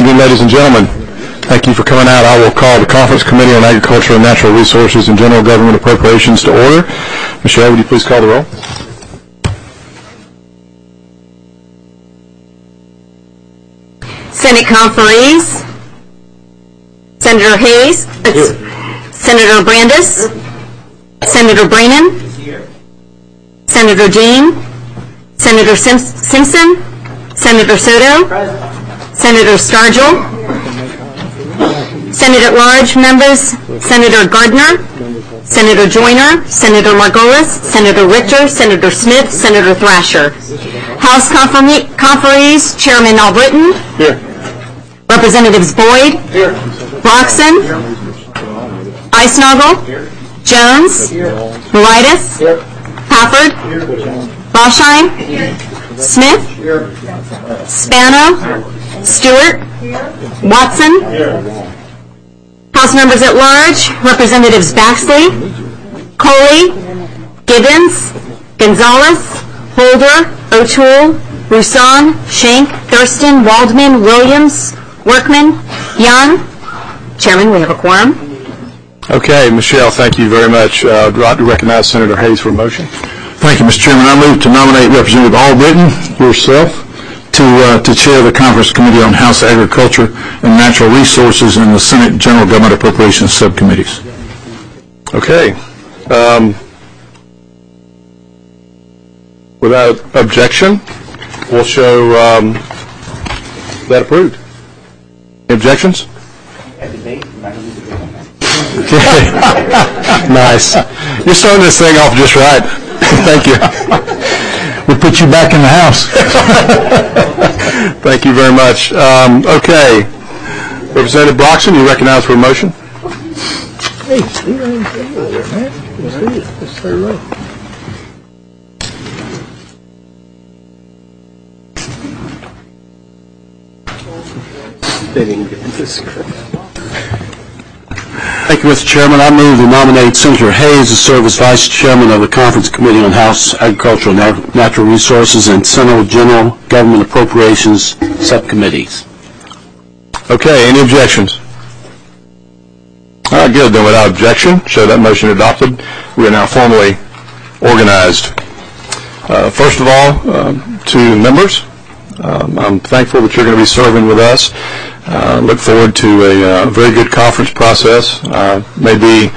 evening, ladies and gentlemen. Thank you for coming out. I will call the Conference Committee on Agriculture and Natural Resources and General Government Appropriations to order. Michelle, would you please call the roll? Senate conferees, Senator Hayes, Senator Brandes, Senator Brannan, Senator Dean, Senator Simpson, Senator Soto, Senator Stargell, Senate at large members, Senator Gardner, Senator Joyner, Senator Margolis, Senator Richter, Senator Smith, Senator Thrasher. House conferees, Chairman Albritton. Here. Representatives Boyd. Here. Broxson. Eisnagel. Jones. Moritas. Pafford. Balsheim. Smith. Spano. Stewart. Watson. House members at large, Representatives Baxley, Coley, Gibbons, Gonzalez, Holder, O'Toole, Roussan, Schenck, Thurston, Waldman, Williams, Workman, Young. Chairman, we have a quorum. Okay, Michelle, thank you very much. I'd like to recognize Senator Hayes for a motion. Thank you, Mr. Chairman. I move to nominate Representative Albritton, yourself, to chair the Conference Committee on House Agriculture and Natural Resources and the Senate General Government Appropriations Subcommittees. Okay. Without objection, we'll show that approved. Any objections? Nice. You're starting this thing off just right. Thank you. We'll put you back in the house. Thank you very much. Okay. Representative Broxson, you recognize for a motion? Hey, stay right there, man. Let's stay right. They didn't get this script. Thank you, Mr. Chairman. I move to nominate Senator Hayes to serve as Vice Chairman of the Conference Committee on House Agricultural and Natural Resources and Senate General Government Appropriations Subcommittees. Okay, any objections? All right, good. Then without objection, show that motion adopted. We are now formally organized. First of all, to members, I'm thankful that you're going to be serving with us. Look forward to a very good conference process. Maybe,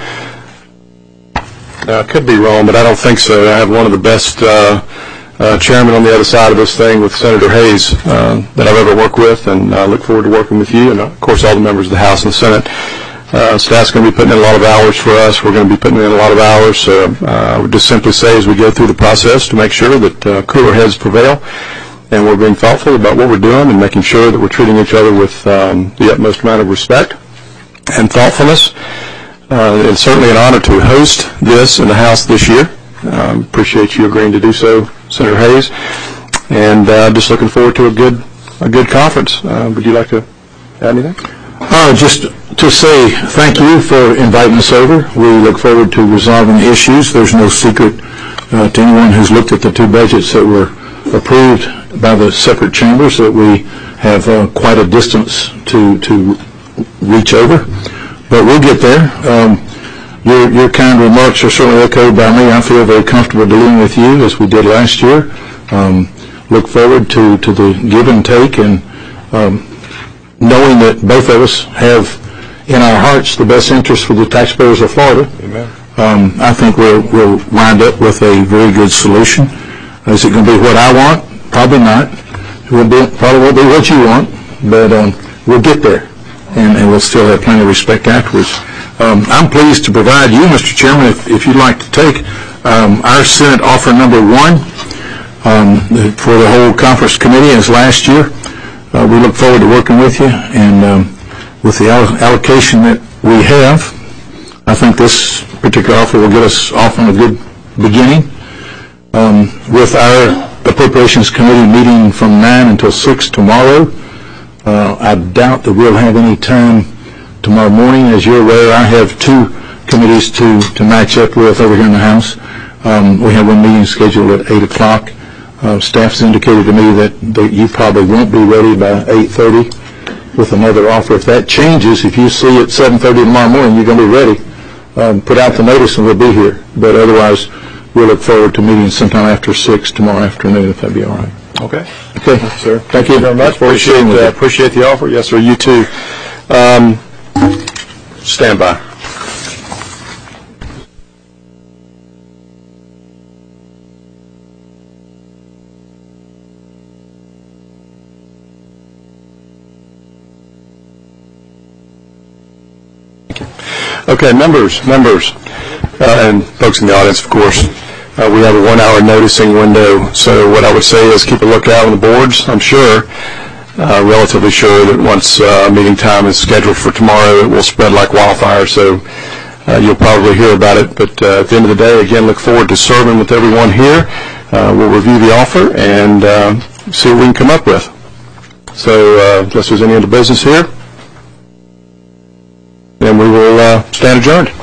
I could be wrong, but I don't think so. I have one of the best chairmen on the other side of this thing with Senator Hayes that I've ever worked with, and I look forward to working with you and, of course, all the members of the House and the Senate. Staff's going to be putting in a lot of hours for us. We're going to be putting in a lot of hours. So I would just simply say as we go through the process to make sure that cooler heads prevail, and we're being thoughtful about what we're doing and making sure that we're treating each other with the utmost amount of respect and thoughtfulness. It's certainly an honor to host this in the House this year. Appreciate you agreeing to do so, Senator Hayes, and just looking forward to a good conference. Would you like to add anything? Just to say thank you for inviting us over. We look forward to resolving issues. There's no secret to anyone who's looked at the two budgets that were approved by the separate chambers that we have quite a distance to reach over, but we'll get there. Your kind remarks are certainly echoed by me. I feel very comfortable dealing with you as we did last year. Look forward to the give and take, and knowing that both of us have in our hearts the best interest for the taxpayers of Florida. Amen. I think we'll wind up with a very good solution. Is it going to be what I want? Probably not. Probably won't be what you want, but we'll get there, and we'll still have plenty of respect afterwards. I'm pleased to provide you, Mr. Chairman, if you'd like to take our Senate offer number 1 for the whole conference committee as last year. We look forward to working with you, and with the allocation that we have, I think this particular offer will get us off on a good beginning. With our Appropriations Committee meeting from 9 until 6 tomorrow, I doubt that we'll have any time tomorrow morning. As you're aware, I have 2 committees to match up with over here in the House. We have one meeting scheduled at 8 o'clock. Staff's indicated to me that you probably won't be ready by 8:30. with another offer. If that changes, if you see at 7:30 tomorrow morning, you're going to be ready, put out the notice and we'll be here. But otherwise, we'll look forward to meeting sometime after 6 tomorrow afternoon, if that'd be all right. Okay. Okay, Sir. Thank you very much. Appreciate the offer. Yes, sir. You too. Stand by. Okay, members, and folks in the audience, of course, we have a 1-hour noticing window, so what I would say is keep a lookout on the boards. I'm sure, relatively sure that once meeting time is scheduled for tomorrow, it will spread like wildfire, so you'll probably hear about it. But at the end of the day, again, look forward to serving with everyone here. We'll review the offer and see what we can come up with. So unless there's any other business here, then we will stand adjourned.